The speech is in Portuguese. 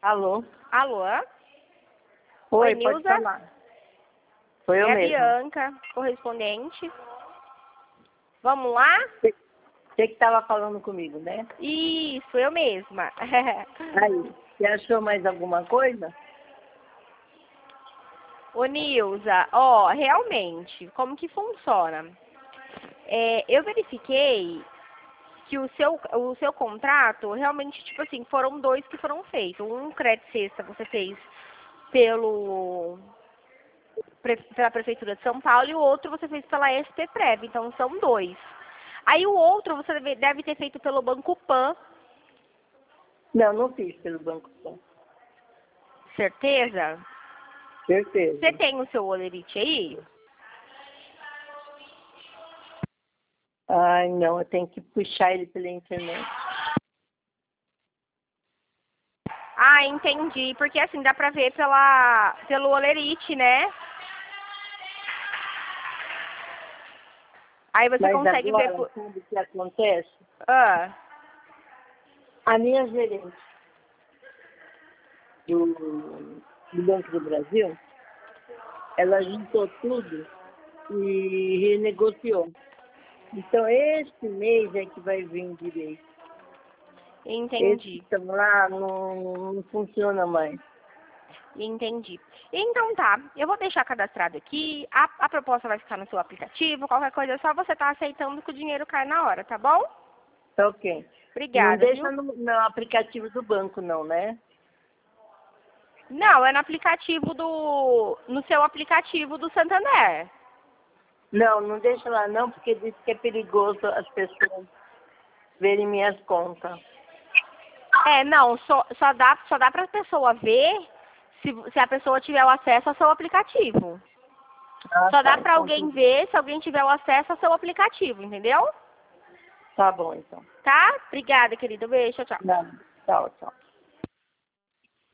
Alô? Alô? Oi, pode Nilza? falar. Foi eu É a mesmo. Bianca, correspondente. Vamos lá? Você que estava falando comigo, né? Isso, eu mesma. Aí, você achou mais alguma coisa? Ô, Nilza, ó, realmente, como que funciona? Eu verifiquei que o seu contrato, realmente, tipo assim, foram dois que foram feitos. Um crédito cesta você fez pela Prefeitura de São Paulo e o outro você fez pela SP-Prev, então são dois. Aí o outro você deve ter feito pelo Banco Pan, Não, não fiz pelo Banco Pan. certeza? Certeza. Você tem o seu Olerite aí? Ai, não, eu tenho que puxar ele pela internet. Ah, entendi. Porque assim, dá pra ver pelo Olerite, né? Aí você Mas consegue ver agora, sabe o que acontece? Ah, A minha gerente do Banco do Brasil, ela juntou tudo e renegociou. Então, esse mês é que vai vir direito. Esse que entendi. estão lá não funciona mais. Entendi. Então tá, eu vou deixar cadastrado aqui, a proposta vai ficar no seu aplicativo, qualquer coisa é só você tá aceitando que o dinheiro cai na hora, tá bom? Tá ok. Não Obrigada, deixa viu? no aplicativo do banco, não, né? Não, é no seu aplicativo do Santander. Não, não deixa lá não, porque diz que é perigoso as pessoas verem minhas contas. Não, só dá pra pessoa ver se a pessoa tiver o acesso ao seu aplicativo. Ah, Só dá tá. pra Então, alguém ver se alguém tiver o acesso ao seu aplicativo, entendeu? tá bom, então. Tá? Obrigada, querida. Beijo, tchau. Não, tchau, tchau.